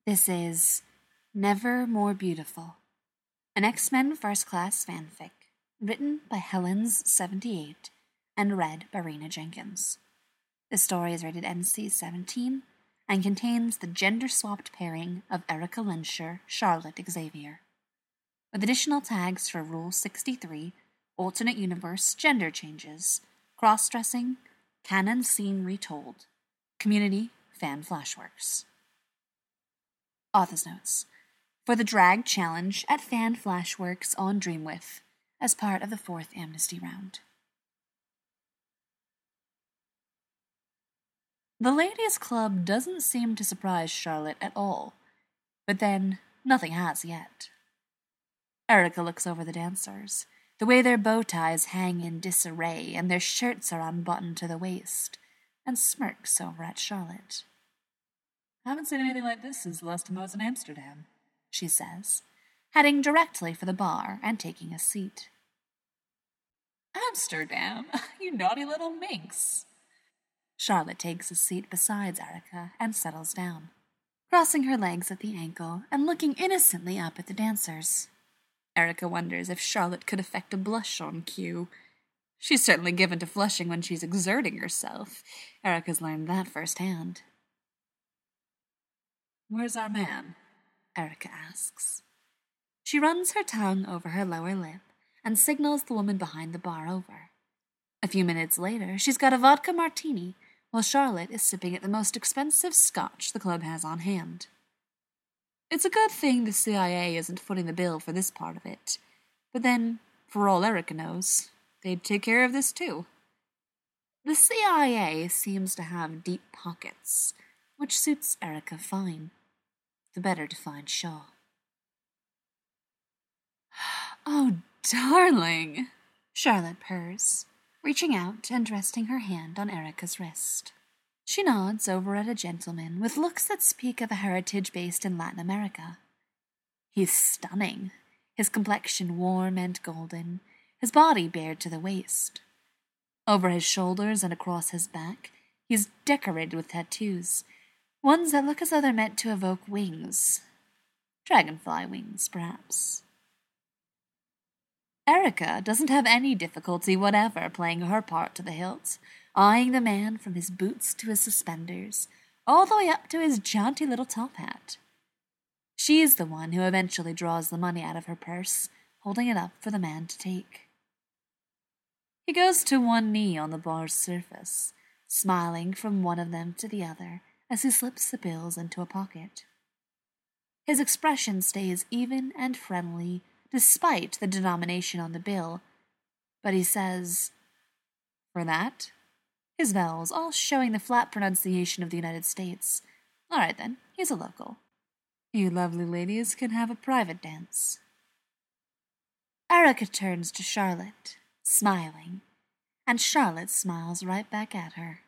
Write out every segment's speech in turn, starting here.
This is Never More Beautiful, an X-Men First Class fanfic written by Helens78 and read by Rena Jenkins. The story is rated NC-17 and contains the gender-swapped pairing of Erica Lensher, Charlotte Xavier, with additional tags for Rule 63, alternate universe gender changes, cross-dressing, canon scene retold, community, fan flashworks. Author's notes. For the drag challenge at Fan Flashworks on Dreamwidth as part of the 4th Amnesty Round. The Ladies' Club doesn't seem to surprise Charlotte at all, but then nothing has yet. Erica looks over the dancers, the way their bow ties hang in disarray and their shirts are unbuttoned to the waist, and smirks over at Charlotte. "I haven't seen anything like this since the last time I was in Amsterdam," she says, heading directly for the bar and taking a seat. "Amsterdam? You naughty little minx." Charlotte takes a seat beside Erica and settles down, crossing her legs at the ankle and looking innocently up at the dancers. Erica wonders if Charlotte could affect a blush on cue. She's certainly given to flushing when she's exerting herself. Erica's learned that firsthand. "Where's our man?" Erica asks. She runs her tongue over her lower lip and signals the woman behind the bar over. A few minutes later, she's got a vodka martini, while Charlotte is sipping at the most expensive scotch the club has on hand. It's a good thing the CIA isn't footing the bill for this part of it, but then, for all Erica knows, they'd take care of this too. The CIA seems to have deep pockets, which suits Erica fine. The better to find Shaw. "Oh, darling," Charlotte purrs, reaching out and resting her hand on Erica's wrist. She nods over at a gentleman with looks that speak of a heritage based in Latin America. He's stunning, his complexion warm and golden, his body bared to the waist. Over his shoulders and across his back, he's decorated with tattoos, ones that look as though they're meant to evoke wings. Dragonfly wings, perhaps. Erica doesn't have any difficulty whatever playing her part to the hilt, eyeing the man from his boots to his suspenders, all the way up to his jaunty little top hat. She's the one who eventually draws the money out of her purse, holding it up for the man to take. He goes to one knee on the bar's surface, smiling from one of them to the other as he slips the bills into a pocket. His expression stays even and friendly despite the denomination on the bill, but he says, "For that?" His vowels all showing the flat pronunciation of the United States. All right then, he's a local. "You lovely ladies can have a private dance." Erica turns to Charlotte, smiling, and Charlotte smiles right back at her.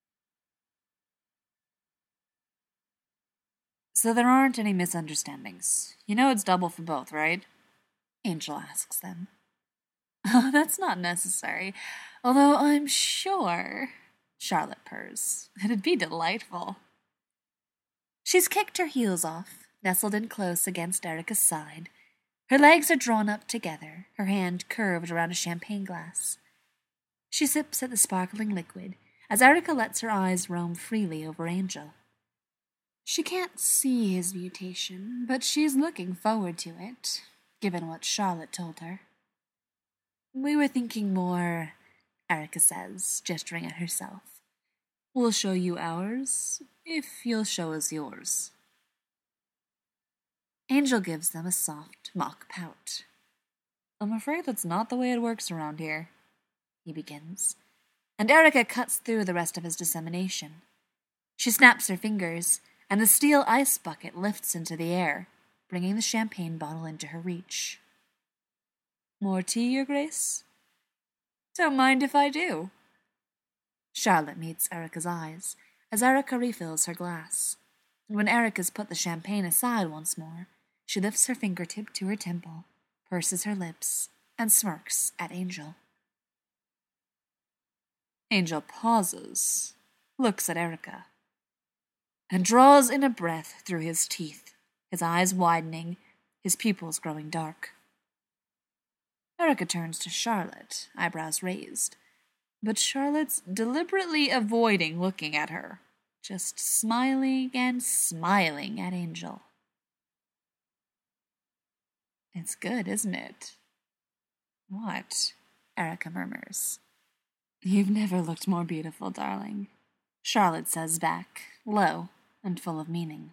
"So there aren't any misunderstandings. You know it's double for both, right?" Angel asks them. "Oh, that's not necessary, although I'm sure," Charlotte purrs. "It'd be delightful." She's kicked her heels off, nestled in close against Erica's side. Her legs are drawn up together, her hand curved around a champagne glass. She sips at the sparkling liquid as Erica lets her eyes roam freely over Angel. She can't see his mutation, but she's looking forward to it, given what Charlotte told her. "We were thinking more," Erica says, gesturing at herself. "We'll show you ours, if you'll show us yours." Angel gives them a soft, mock pout. "I'm afraid that's not the way it works around here," he begins, and Erica cuts through the rest of his dissemination. She snaps her fingers, and the steel ice bucket lifts into the air, bringing the champagne bottle into her reach. "More tea, Your Grace?" "Don't mind if I do." Charlotte meets Erica's eyes as Erica refills her glass, and when Erica's put the champagne aside once more, she lifts her fingertip to her temple, purses her lips, and smirks at Angel. Angel pauses, looks at Erica, and draws in a breath through his teeth. his eyes widening, his pupils growing dark. Erica turns to Charlotte, eyebrows raised, but Charlotte's deliberately avoiding looking at her, just smiling and smiling at Angel. It's good, isn't it? What? Erica murmurs. You've never looked more beautiful, darling, Charlotte says back, low and full of meaning.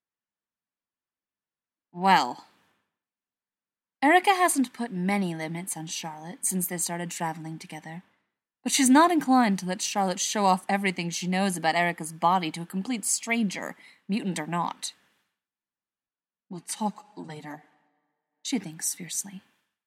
Well. Erica hasn't put many limits on Charlotte since they started traveling together, but she's not inclined to let Charlotte show off everything she knows about Erica's body to a complete stranger, mutant or not. We'll talk later, she thinks fiercely.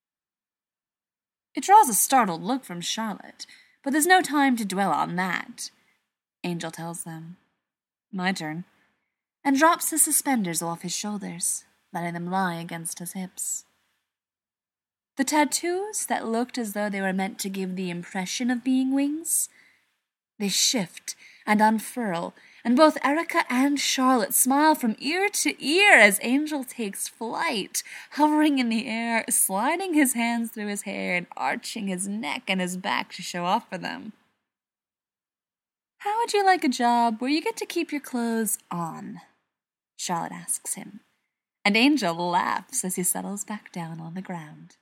It draws a startled look from Charlotte, but there's no time to dwell on that. Angel tells them, "My turn," and drops his suspenders off his shoulders, letting them lie against his hips. The tattoos that looked as though they were meant to give the impression of being wings, they shift and unfurl, and both Erica and Charlotte smile from ear to ear as Angel takes flight, hovering in the air, sliding his hands through his hair and arching his neck and his back to show off for them. How would you like a job where you get to keep your clothes on? Charlotte asks him, and Angel laughs as he settles back down on the ground.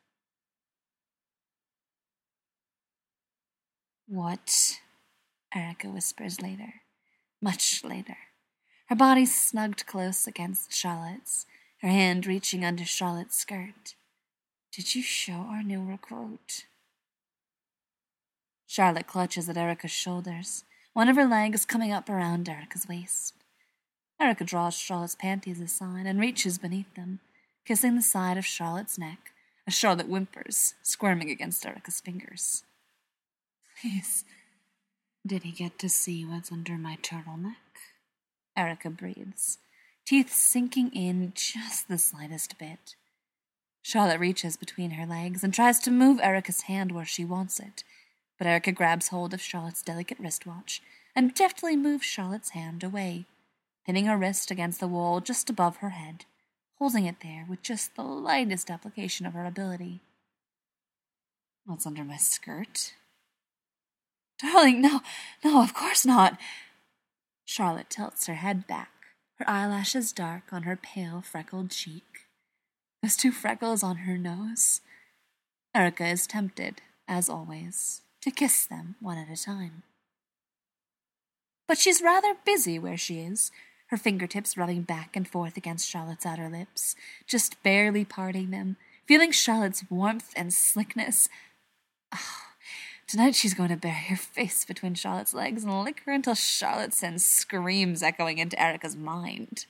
What? Erica whispers later. Much later, her body snugged close against Charlotte's, her hand reaching under Charlotte's skirt. Did you show our new recruit? Charlotte clutches at Erica's shoulders, one of her legs coming up around Erica's waist. Erica draws Charlotte's panties aside and reaches beneath them, kissing the side of Charlotte's neck as Charlotte whimpers, squirming against Erica's fingers. Please. Did he get to see what's under my turtleneck? Erica breathes, teeth sinking in just the slightest bit. Charlotte reaches between her legs and tries to move Erica's hand where she wants it, but Erica grabs hold of Charlotte's delicate wristwatch and deftly moves Charlotte's hand away, pinning her wrist against the wall just above her head, holding it there with just the lightest application of her ability. What's under my skirt? Darling, no, of course not. Charlotte tilts her head back, her eyelashes dark on her pale, freckled cheek. Those 2 freckles on her nose. Erica is tempted, as always, to kiss them one at a time. But she's rather busy where she is, her fingertips rubbing back and forth against Charlotte's outer lips, just barely parting them, feeling Charlotte's warmth and slickness. Tonight she's going to bury her face between Charlotte's legs and lick her until Charlotte sends screams echoing into Erica's mind.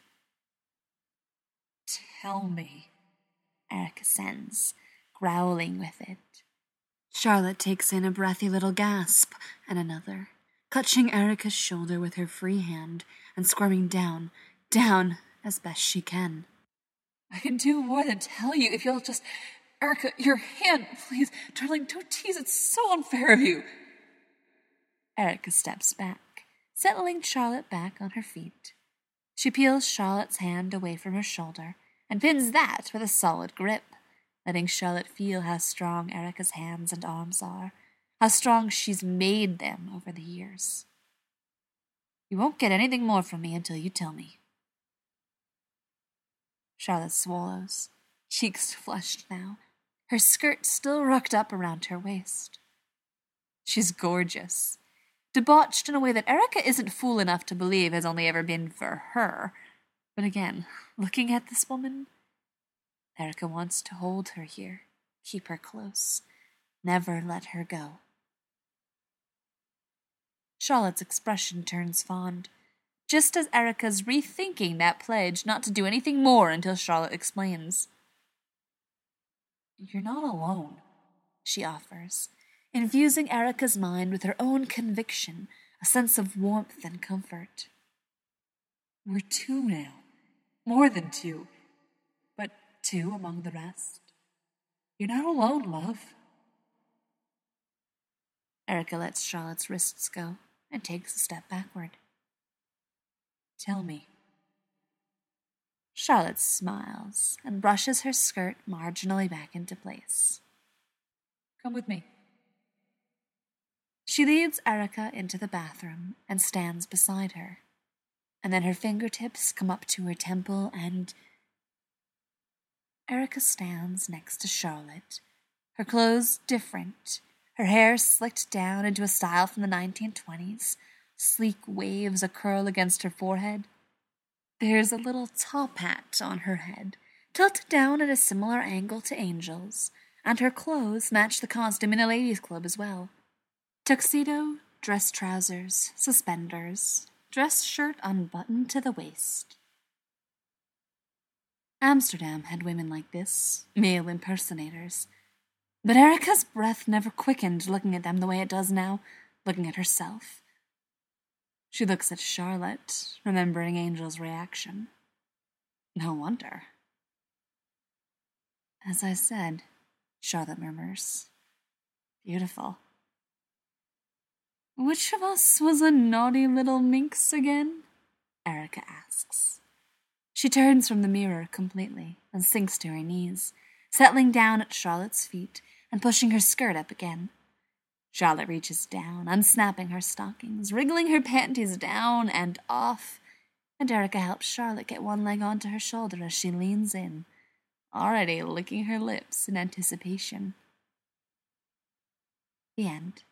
Tell me, Erica sends, growling with it. Charlotte takes in a breathy little gasp and another, clutching Erica's shoulder with her free hand and squirming down as best she can. I can do more than tell you if you'll just... Erica, your hand, please. Darling, don't tease. It's so unfair of you. Erica steps back, settling Charlotte back on her feet. She peels Charlotte's hand away from her shoulder and pins that with a solid grip, letting Charlotte feel how strong Erica's hands and arms are, how strong she's made them over the years. You won't get anything more from me until you tell me. Charlotte swallows, cheeks flushed now, her skirt still rucked up around her waist. She's gorgeous, debauched in a way that Erica isn't fool enough to believe has only ever been for her. But again, looking at this woman, Erica wants to hold her here, keep her close, never let her go. Charlotte's expression turns fond, just as Erica's rethinking that pledge not to do anything more until Charlotte explains. You're not alone, she offers, infusing Erica's mind with her own conviction, a sense of warmth and comfort. We're 2 now, more than 2, but 2 among the rest. You're not alone, love. Erica lets Charlotte's wrists go and takes a step backward. Tell me. Charlotte smiles and brushes her skirt marginally back into place. Come with me. She leads Erica into the bathroom and stands beside her, and then her fingertips come up to her temple and... Erica stands next to Charlotte, her clothes different, her hair slicked down into a style from the 1920s, sleek waves a curl against her forehead. There's a little top hat on her head, tilted down at a similar angle to Angel's, and her clothes match the costume in a ladies' club as well. Tuxedo, dress trousers, suspenders, dress shirt unbuttoned to the waist. Amsterdam had women like this, male impersonators. But Erica's breath never quickened looking at them the way it does now, looking at herself. She looks at Charlotte, remembering Angel's reaction. No wonder. As I said, Charlotte murmurs. Beautiful. Which of us was a naughty little minx again? Erica asks. She turns from the mirror completely and sinks to her knees, settling down at Charlotte's feet and pushing her skirt up again. Charlotte reaches down, unsnapping her stockings, wriggling her panties down and off, and Erica helps Charlotte get one leg onto her shoulder as she leans in, already licking her lips in anticipation. The end.